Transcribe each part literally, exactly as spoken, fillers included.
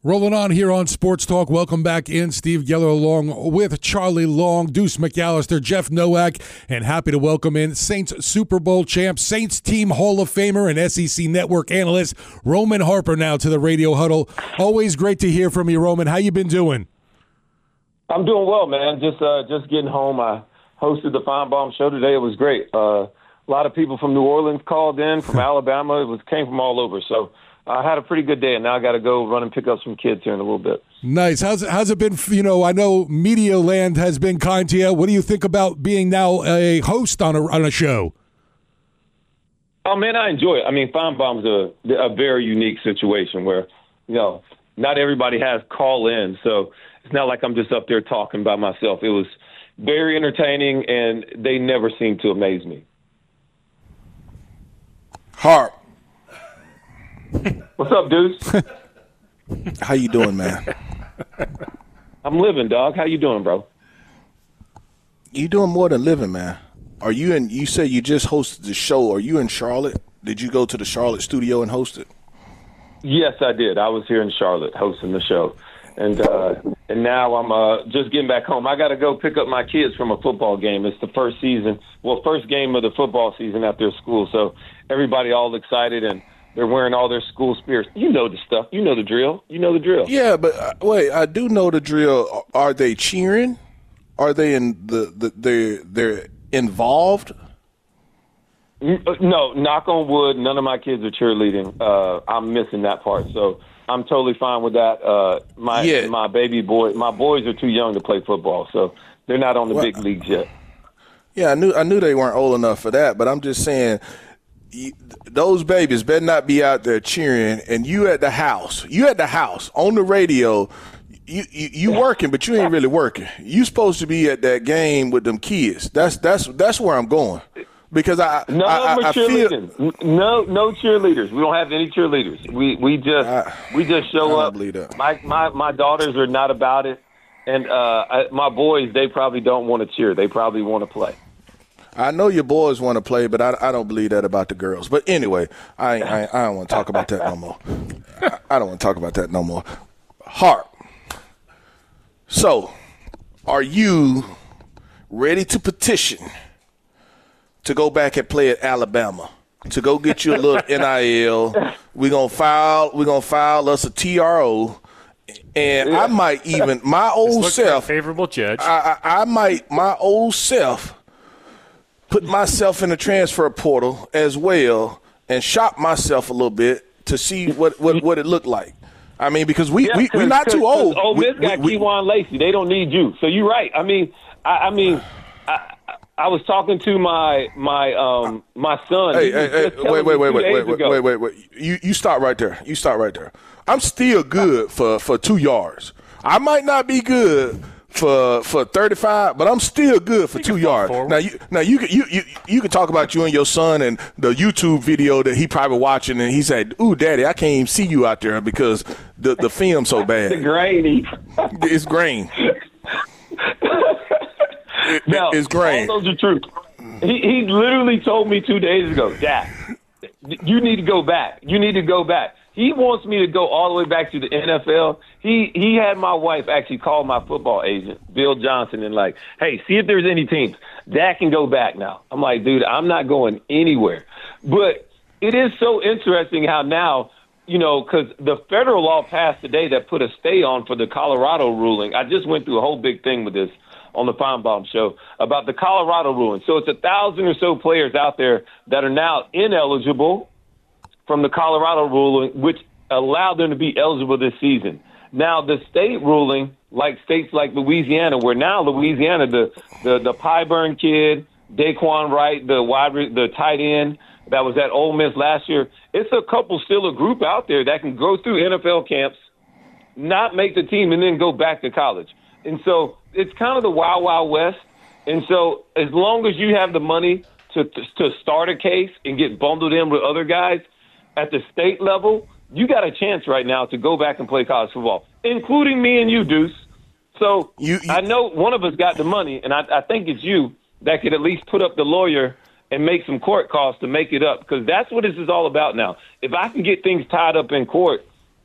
Rolling on here on Sports Talk. Welcome back in. Steve Geller along with Charlie Long, Deuce McAllister, Jeff Nowak, and happy to welcome in Saints Super Bowl champ, Saints team Hall of Famer, and S E C Network analyst Roman Harper now to the Radio Huddle. Always great to hear from you, Roman. How you been doing? I'm doing well, man. Just uh, just getting home. I hosted the Feinbaum show today. It was great. Uh, a lot of people from New Orleans called in, from Alabama. It was came from all over. So I had a pretty good day, and now I got to go run and pick up some kids here in a little bit. Nice. How's it, how's it been? You know, I know Media Land has been kind to you. What do you think about being now a host on a on a show? Oh, man, I enjoy it. I mean, Feinbaum's a, a very unique situation where, you know, not everybody has call-in, so it's not like I'm just up there talking by myself. It was very entertaining, and they never seem to amaze me. Harp. What's up, Deuce? How you doing, man? I'm living, dog. How you doing, bro? You doing more than living, man. Are you in? You said you just hosted the show. Are you in Charlotte? Did you go to the Charlotte studio and host it? Yes, I did. I was here in Charlotte hosting the show, and uh, and now I'm uh, just getting back home. I got to go pick up my kids from a football game. It's the first season, well, first game of the football season at their school. So everybody all excited and they're wearing all their school spirits. You know the stuff. You know the drill. You know the drill. Yeah, but uh, wait, I do know the drill. Are they cheering? Are they in the, the they're they're involved? No, knock on wood. None of my kids are cheerleading. Uh, I'm missing that part, so I'm totally fine with that. Uh, my yeah. my baby boy, my boys are too young to play football, so they're not on the well, big leagues yet. Yeah, I knew I knew they weren't old enough for that, but I'm just saying. You, those babies better not be out there cheering, and you at the house. You at the house on the radio. You, you you working, but you ain't really working. You supposed to be at that game with them kids. That's that's that's where I'm going because I no I, I, I feel no no cheerleaders. We don't have any cheerleaders. We we just I, we just show I up. My my my daughters are not about it, and uh, I, my boys they probably don't want to cheer. They probably want to play. I know your boys want to play, but I, I don't believe that about the girls. But anyway, I I, I don't want to talk about that no more. I, I don't want to talk about that no more. Harp. So, are you ready to petition to go back and play at Alabama? To go get you a little N I L? We're gonna file. We're gonna file us a T R O. And yeah. I might even my old self. Like a favorable judge. I, I, I might my old self. Put myself in the transfer portal as well and shop myself a little bit to see what, what, what it looked like. I mean, because we, yeah, we, we're not too old. Ole Miss we, got we, Keywan Lacey. They don't need you. So you're right. I mean, I, I mean, I, I was talking to my my um my son. Hey, hey, hey wait, wait, wait, wait, wait, wait, wait, wait, wait. You, you stop right there. You stop right there. I'm still good for, for two yards. I might not be good for for thirty-five, but I'm still good for two yards. Now you now you can you, you you can talk about you and your son and the YouTube video that he probably watching, and he said, "Ooh, Daddy, I can't even see you out there because the the film's so bad." It's grainy. It's grain. it, now, it's grain. All those are true. He he literally told me two days ago, Dad, you need to go back. You need to go back. He wants me to go all the way back to the N F L. He he had my wife actually call my football agent, Bill Johnson, and like, hey, see if there's any teams. That can go back now. I'm like, dude, I'm not going anywhere. But it is so interesting how now, you know, because the federal law passed today that put a stay on for the Colorado ruling. I just went through a whole big thing with this on the Feinbaum show about the Colorado ruling. So it's a thousand or so players out there that are now ineligible from the Colorado ruling, which allowed them to be eligible this season. Now, the state ruling, like states like Louisiana, where now Louisiana, the the, the Pyburn kid, Daquan Wright, the wide the tight end that was at Ole Miss last year, it's a couple, still a group out there that can go through N F L camps, not make the team, and then go back to college. And so it's kind of the wild, wild west. And so as long as you have the money to to start a case and get bundled in with other guys, at the state level, you got a chance right now to go back and play college football, including me and you, Deuce. So you, you, I know one of us got the money, and I, I think it's you that could at least put up the lawyer and make some court costs to make it up, because that's what this is all about now. If I can get things tied up in court,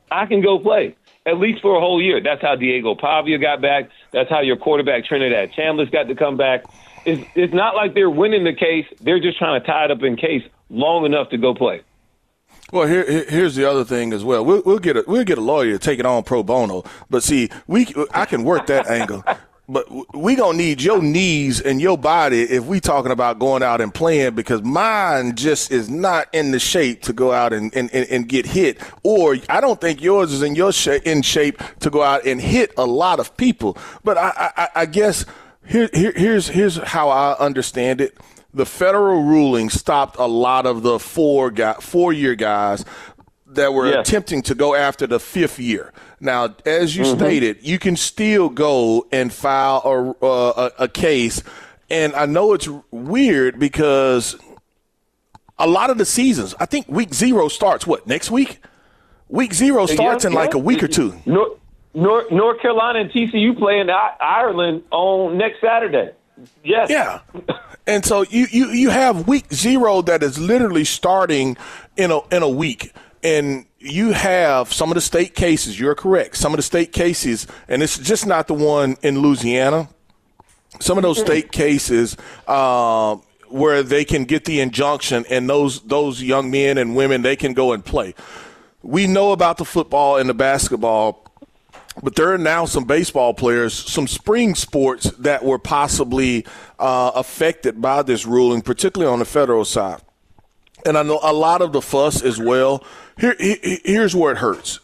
I can go play, at least for a whole year. That's how Diego Pavia got back. That's how your quarterback Trinidad Chandler's got to come back. It's, it's not like they're winning the case. They're just trying to tie it up in case long enough to go play. Well, here, here's the other thing as well. We'll, we'll get a we'll get a lawyer to take it on pro bono. But see, we I can work that angle. But we gonna need your knees and your body if we talking about going out and playing, because mine just is not in the shape to go out and, and, and get hit. Or I don't think yours is in your sh- in shape to go out and hit a lot of people. But I I, I guess here, here here's here's how I understand it. The federal ruling stopped a lot of the four guy, four-year guys that were yes. attempting to go after the fifth year. Now, as you mm-hmm. stated, you can still go and file a, uh, a, a case. And I know it's weird because a lot of the seasons, I think week zero starts, what, next week? Week zero starts yeah, in yeah. like a week or two. North, North, North Carolina and T C U play in Ireland on next Saturday. Yes. Yeah. And so you, you, you have week zero that is literally starting in a in a week. And you have some of the state cases. You're correct. Some of the state cases, and it's just not the one in Louisiana. Some of those state cases uh, where they can get the injunction, and those those young men and women, they can go and play. We know about the football and the basketball, but there are now some baseball players, some spring sports that were possibly uh, affected by this ruling, particularly on the federal side. And I know a lot of the fuss as well. Here, here's where it hurts.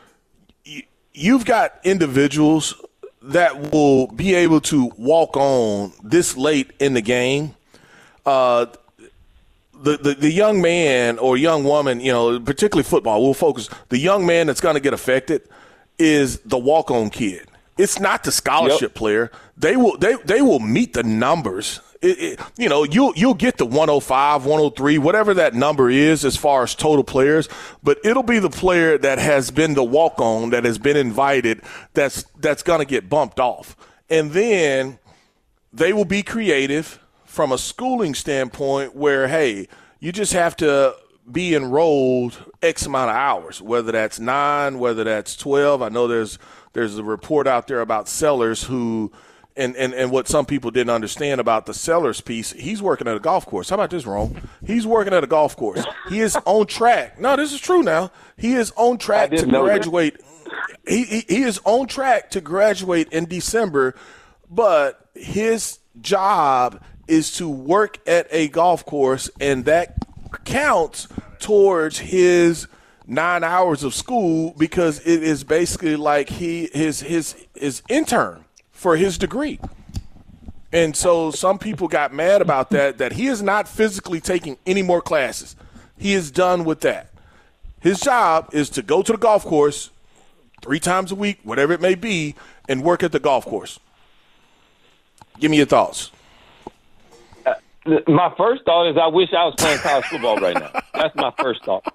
You've got individuals that will be able to walk on this late in the game. Uh, the, the the young man or young woman, you know, particularly football, we'll focus. The young man that's going to get affected is the walk-on kid. It's not the scholarship yep. player. They will they they will meet the numbers. It, it, you know, you'll you'll get the one oh five, one oh three, whatever that number is as far as total players, but it'll be the player that has been the walk-on, that has been invited, that's that's going to get bumped off. And then they will be creative from a schooling standpoint where, hey, you just have to be enrolled X amount of hours, whether that's nine, whether that's twelve. I know there's there's a report out there about Sellers who and, and, and what some people didn't understand about the Sellers piece. He's working at a golf course. How about this, Rome? He's working at a golf course. He is on track. No, this is true now. He is on track to graduate. He, he he is on track to graduate in December, but his job is to work at a golf course, and that counts towards his nine hours of school because it is basically like he his his his intern for his degree. And so some people got mad about that, that he is not physically taking any more classes. He is done with that. His job is to go to the golf course three times a week, whatever it may be, and work at the golf course. Give me your thoughts. My first thought is I wish I was playing college football right now. That's my first thought.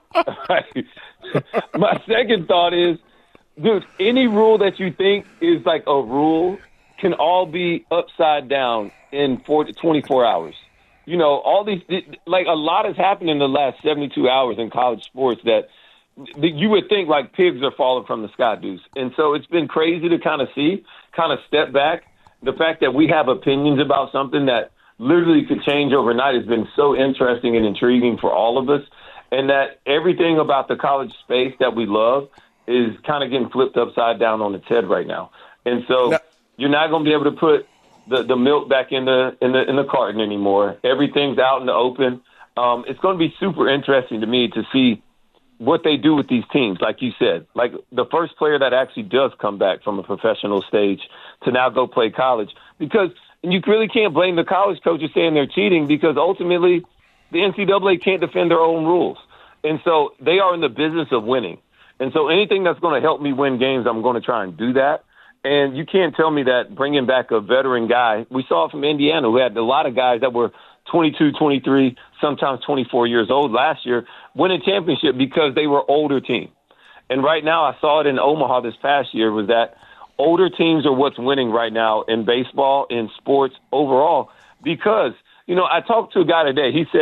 My second thought is, dude, any rule that you think is like a rule can all be upside down in twenty-four hours. You know, all these, like a lot has happened in the last seventy-two hours in college sports that you would think like pigs are falling from the sky, Deuce. And so it's been crazy to kind of see, kind of step back. The fact that we have opinions about something that literally could change overnight has been so interesting and intriguing for all of us. And that everything about the college space that we love is kind of getting flipped upside down on its head right now. And so no. You're not going to be able to put the, the milk back in the, in the in the carton anymore. Everything's out in the open. Um, it's going to be super interesting to me to see what they do with these teams, like you said. Like the first player that actually does come back from a professional stage to now go play college. Because you really can't blame the college coaches saying they're cheating because ultimately the N C double A can't defend their own rules. And so they are in the business of winning. And so anything that's going to help me win games, I'm going to try and do that. And you can't tell me that bringing back a veteran guy, we saw from Indiana, who had a lot of guys that were twenty-two, twenty-three, sometimes twenty-four years old last year, win a championship because they were older team. And right now, I saw it in Omaha this past year, was that older teams are what's winning right now in baseball, in sports overall, because, you know, I talked to a guy today. He said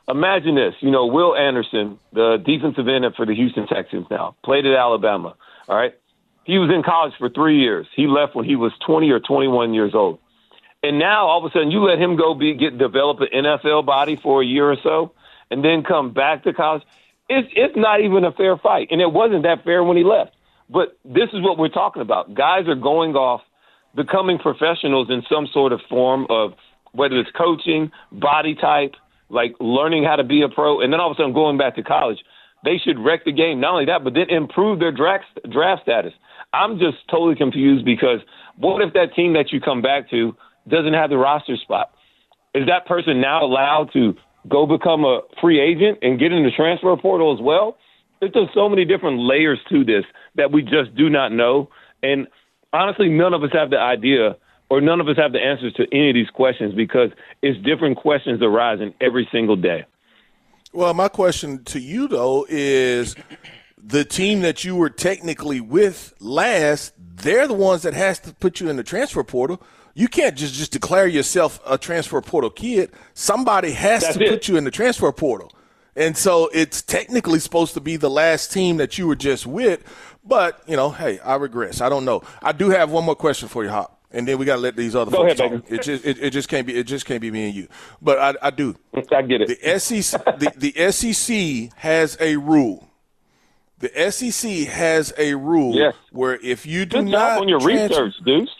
imagine this. You know, Will Anderson, the defensive end for the Houston Texans now, played at Alabama, all right? He was in college for three years. He left when he was twenty or twenty-one years old. And now, all of a sudden, you let him go be get develop an N F L body for a year or so and then come back to college. It's, it's not even a fair fight. And it wasn't that fair when he left. But this is what we're talking about. Guys are going off, becoming professionals in some sort of form of whether it's coaching, body type, like learning how to be a pro, and then all of a sudden going back to college. They should wreck the game. Not only that, but then improve their draft, draft status. I'm just totally confused because what if that team that you come back to doesn't have the roster spot? Is that person now allowed to go become a free agent and get in the transfer portal as well? There's just so many different layers to this that we just do not know. And honestly, none of us have the idea or none of us have the answers to any of these questions because it's different questions arising every single day. Well, my question to you, though, is the team that you were technically with last, they're the ones that has to put you in the transfer portal. You can't just, just declare yourself a transfer portal kid. Somebody has That's to it. put you in the transfer portal. And so it's technically supposed to be the last team that you were just with. But, you know, hey, I regress. I don't know. I do have one more question for you, Hop. And then we got to let these other Go folks ahead, talk. baby. It just it, it just can't be it just can't be me and you. But I, I do. I get it. The S E C the, the S E C has a rule. The S E C has a rule Yes. where if you do Good not job on your trans- research, Deuce.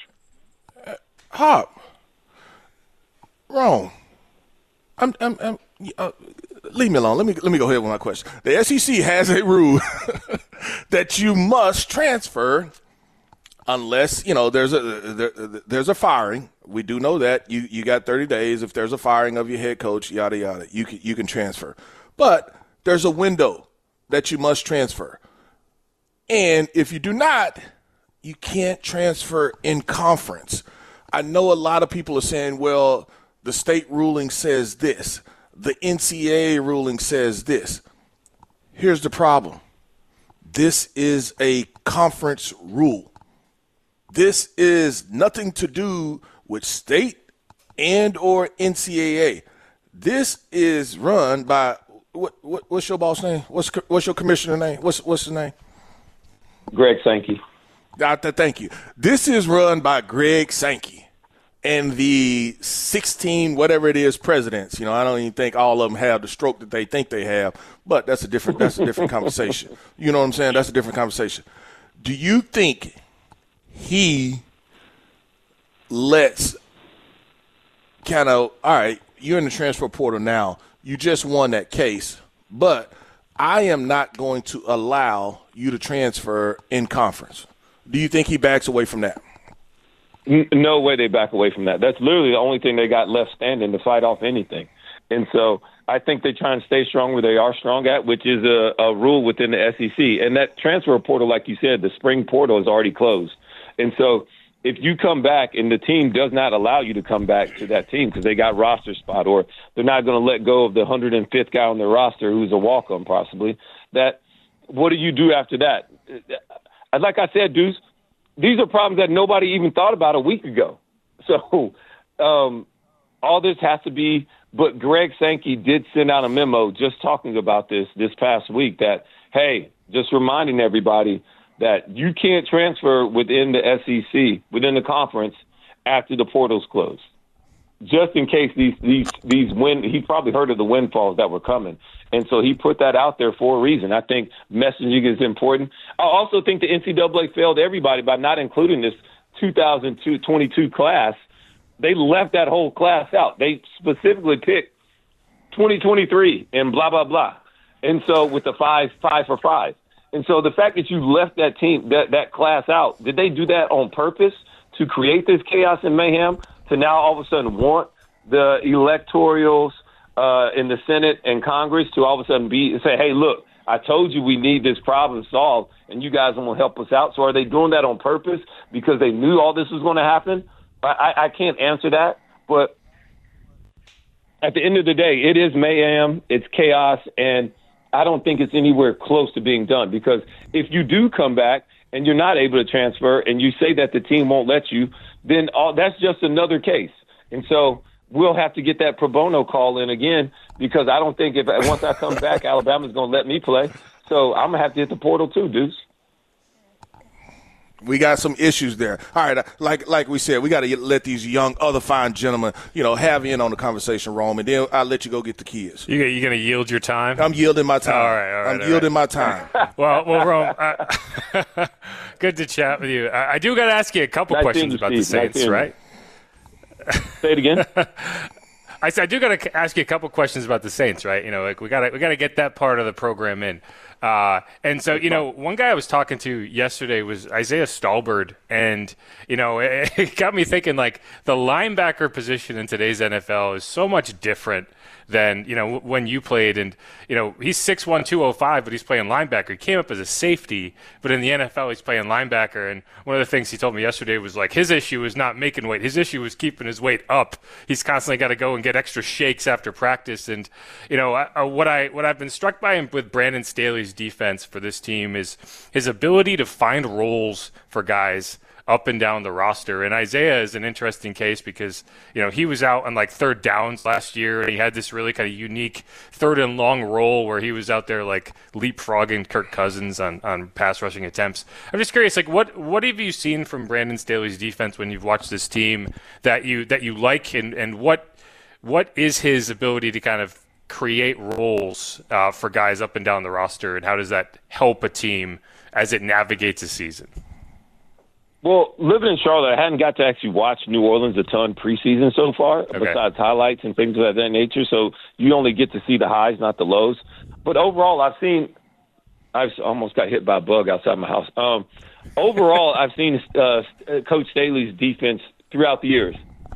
Hop, wrong. I'm I'm, I'm uh, leave me alone. Let me let me go ahead with my question. The S E C has a rule that you must transfer unless, you know, there's a there, there's a firing. We do know that. You you got thirty days. If there's a firing of your head coach, yada yada, you can you can transfer. But there's a window that you must transfer. And if you do not, you can't transfer in conference. I know a lot of people are saying, well, the state ruling says this. The N C double A ruling says this. Here's the problem. This is a conference rule. This is nothing to do with state and or N C double A. This is run by what, what what's your boss name? What's what's your commissioner name? What's what's his name? Greg Sankey. Doctor, thank you. This is run by Greg Sankey and the sixteen, whatever it is, presidents. You know, I don't even think all of them have the stroke that they think they have, but that's a different that's a different conversation. You know what I'm saying? That's a different conversation. Do you think he lets kind of, all right, you're in the transfer portal now. You just won that case, but I am not going to allow you to transfer in conference. Do you think he backs away from that? No way they back away from that. That's literally the only thing they got left standing to fight off anything. And so I think they try and stay strong where they are strong at, which is a, a rule within the S E C. And that transfer portal, like you said, the spring portal is already closed. And so if you come back and the team does not allow you to come back to that team because they got roster spot or they're not going to let go of the one hundred fifth guy on their roster who's a walk-on possibly, that what do you do after that? Like I said, Deuce, these are problems that nobody even thought about a week ago. So um, all this has to be – but Greg Sankey did send out a memo just talking about this this past week that, hey, just reminding everybody that you can't transfer within the S E C, within the conference, after the portal's closed. Just in case these these these win, he probably heard of the windfalls that were coming, and so he put that out there for a reason. I think messaging is important. I also think the N C double A failed everybody by not including this two thousand twenty-two class. They left that whole class out. They specifically picked twenty twenty-three and blah blah blah, and so with the five five for five. And so the fact that you left that team, that, that class out, did they do that on purpose to create this chaos and mayhem, to now all of a sudden want the electorals uh, in the Senate and Congress to all of a sudden be say, hey, look, I told you we need this problem solved, and you guys won't help us out. So are they doing that on purpose because they knew all this was going to happen? I, I can't answer that. But at the end of the day, it is mayhem, it's chaos, and I don't think it's anywhere close to being done, because if you do come back and you're not able to transfer and you say that the team won't let you, then all, that's just another case. And so we'll have to get that pro bono call in again because I don't think if once I come back, Alabama's going to let me play. So I'm going to have to hit the portal too, Deuce. We got some issues there. All right, like like we said, we got to let these young, other fine gentlemen, you know, have in on the conversation, Rome, and then I'll let you go get the kids. You you going to yield your time? I'm yielding my time. All right, all right. I'm all yielding right. my time. well, well, Rome, uh, good to chat with you. I, I do got to ask you a couple nice questions you, about Steve. the Saints, nice right? Say it again. I said I do got to ask you a couple questions about the Saints, right? You know, like we got to we got to get that part of the program in. Uh, and so, you know, one guy I was talking to yesterday was Isaiah Stallbird, and you know, it, it got me thinking like the linebacker position in today's N F L is so much different than, you know, when you played. And, you know, he's six one, two oh five, but he's playing linebacker. He came up as a safety, but in the N F L he's playing linebacker. And one of the things he told me yesterday was like his issue is not making weight. His issue is keeping his weight up. He's constantly got to go and get extra shakes after practice. And, you know, I, what, I, what I've been struck by with Brandon Staley's defense for this team is his ability to find roles for guys up and down the roster. And Isaiah is an interesting case because, you know, he was out on like third downs last year, and he had this really kind of unique third and long role where he was out there like leapfrogging Kirk Cousins on, on pass rushing attempts. I'm just curious, like what, what have you seen from Brandon Staley's defense when you've watched this team that you, that you like, and, and what, what is his ability to kind of create roles uh, for guys up and down the roster, and how does that help a team as it navigates a season? Well, living in Charlotte, I hadn't got to actually watch New Orleans a ton preseason so far, okay. besides highlights and things of that nature. So you only get to see the highs, not the lows. But overall, I've seen – I almost got hit by a bug outside my house. Um, overall, I've seen uh, Coach Staley's defense throughout the years,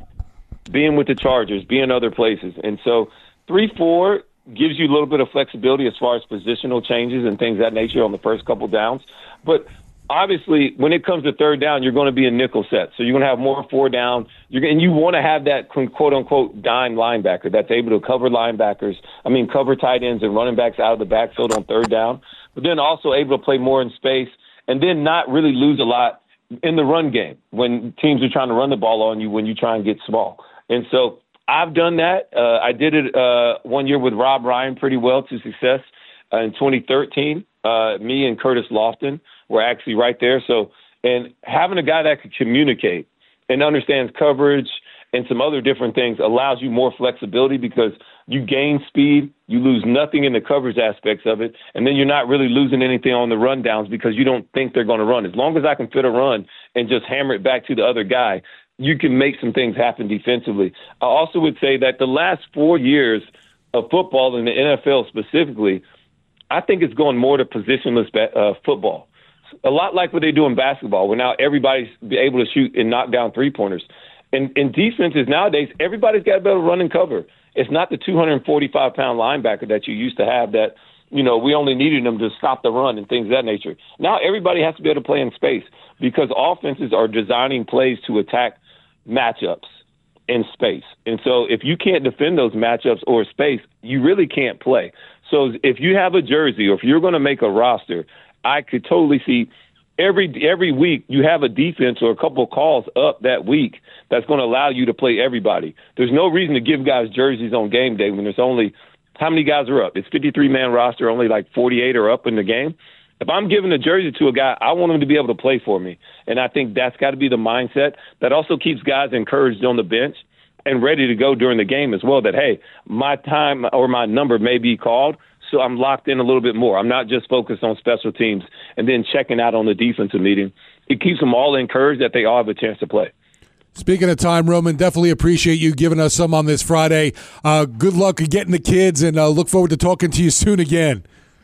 being with the Chargers, being other places. And so three four gives you a little bit of flexibility as far as positional changes and things of that nature on the first couple downs. But – obviously, when it comes to third down, you're going to be a nickel set. So you're going to have more four down. You're, and you want to have that quote-unquote dime linebacker that's able to cover linebackers, I mean cover tight ends and running backs out of the backfield on third down, but then also able to play more in space and then not really lose a lot in the run game when teams are trying to run the ball on you when you try and get small. And so I've done that. Uh, I did it uh, one year with Rob Ryan pretty well to success uh, in twenty thirteen. Uh, me and Curtis Lofton were actually right there. So, and having a guy that can communicate and understands coverage and some other different things allows you more flexibility because you gain speed, you lose nothing in the coverage aspects of it, and then you're not really losing anything on the run downs because you don't think they're going to run. As long as I can fit a run and just hammer it back to the other guy, you can make some things happen defensively. I also would say that the last four years of football in the N F L specifically, I think it's going more to positionless uh, football. A lot like what they do in basketball, where now everybody's able to shoot and knock down three-pointers. And in defenses nowadays, everybody's got to be able to run and cover. It's not the two hundred forty-five pound linebacker that you used to have that, you know, we only needed them to stop the run and things of that nature. Now everybody has to be able to play in space because offenses are designing plays to attack matchups in space. And so if you can't defend those matchups or space, you really can't play. So if you have a jersey or if you're going to make a roster, I could totally see every every week you have a defense or a couple of calls up that week that's going to allow you to play everybody. There's no reason to give guys jerseys on game day when there's only – how many guys are up? It's fifty-three man roster, only like forty-eight are up in the game. If I'm giving a jersey to a guy, I want him to be able to play for me. And I think that's got to be the mindset that also keeps guys encouraged on the bench and ready to go during the game as well, that, hey, my time or my number may be called, so I'm locked in a little bit more. I'm not just focused on special teams and then checking out on the defensive meeting. It keeps them all encouraged that they all have a chance to play. Speaking of time, Roman, definitely appreciate you giving us some on this Friday. Uh, good luck getting the kids, and uh, look forward to talking to you soon again.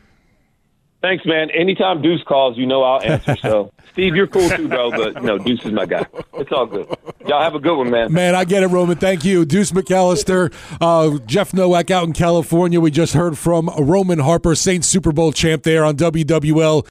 Thanks, man. Anytime Deuce calls, you know I'll answer. So, Steve, you're cool too, bro, but, no, Deuce is my guy. It's all good. Y'all have a good one, man. Man, I get it, Roman. Thank you. Deuce McAllister, uh, Jeff Nowak out in California. We just heard from Roman Harper, Saints Super Bowl champ there on W W L.